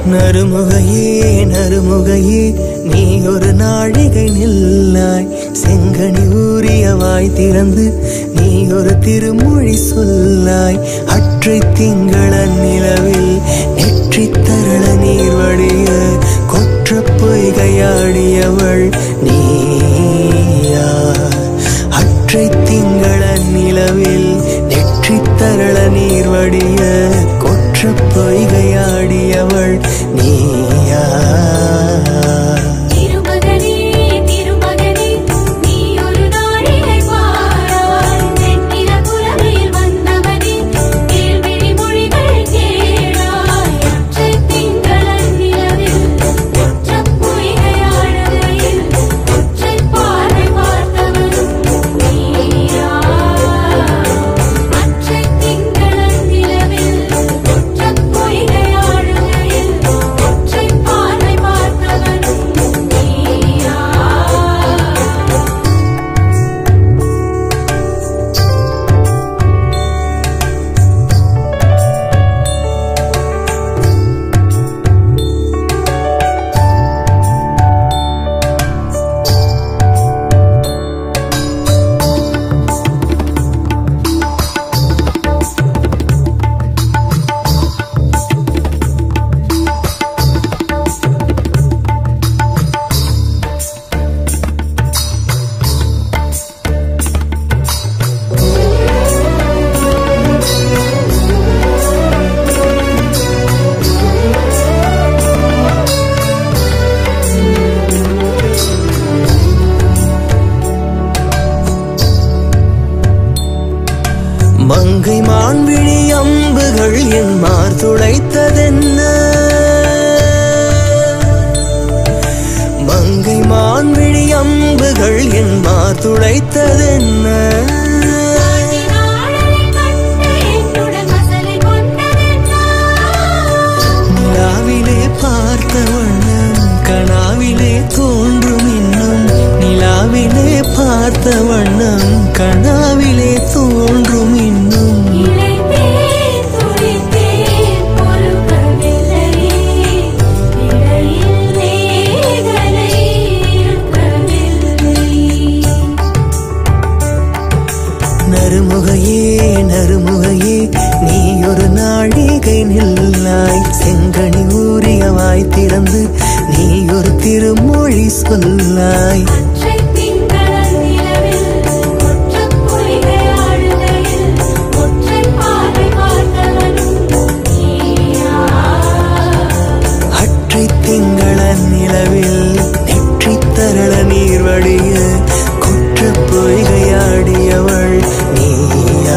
நறுமுகையே நறுமுகையே நீ ஒரு நாழிகை நில்லாய். செங்கனி ஊறிய வாய் திறந்து நீ ஒரு திருமொழி சொல்லாய். அற்றை திங்கள நிலவில் நெற்றி தரள நீர் வடிய கொற்ற பொய்கையாடியவள் நீயா. அற்றை திங்கள நிலவில் நெற்றி தரள நீர் வடிய கொற்ற பொய்கையாடியவள் நீயா. மங்கை மான்விழி அம்புகள் என் மார் துளைத்ததென்ன? மங்கை மான்விழி அம்புகள் என் மார் துளைத்ததென்ன? நிலாவிலே பார்த்த வண்ணம் கனாவிலே தோன்றும் இன்னும். நிலாவிலே பார்த்த வண்ணம் கனாவிலே தோன்றும் இன்னும். நறுமுகையே நறுமுகையே நீ ஒரு நாழிகை நில்லாய். செங்கனி ஊறிய வாய் திறந்து நீ ஒரு திருமொழி சொல்லாய். அற்றை திங்கள நிலவில் நெற்றி தரள நீர் வடிய குற்ற பொய்கையாடியவள் நீயா.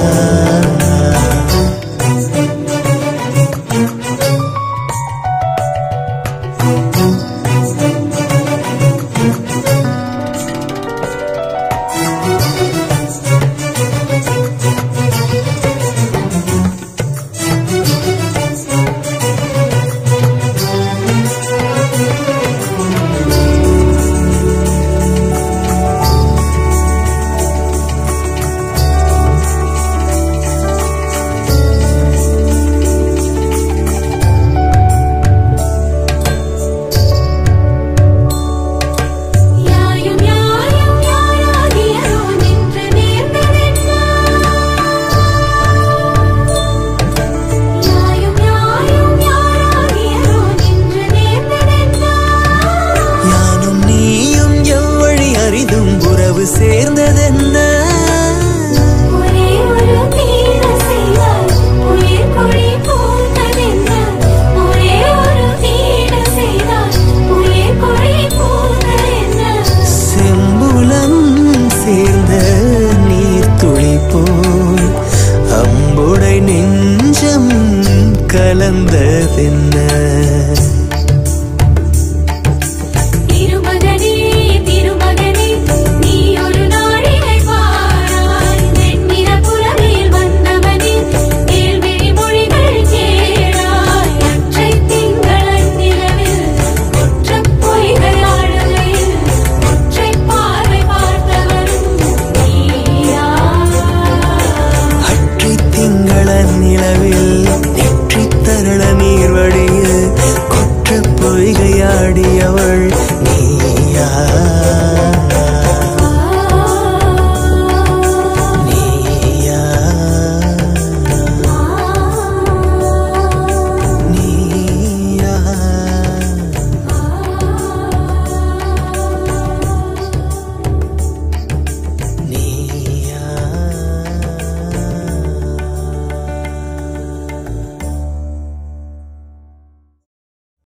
சேர்ந்ததென்ன? ஒரே ஒரு தீர செய்தால் உயிர் கொடி போனதென்ன? ஒரே ஒரு தீர செய்தால் உயிர் கொடி போனதென்ன? செம்புலம் சேர்ந்த நீர் துளி போல் அம்புடை நெஞ்சம் கலந்ததென்ன?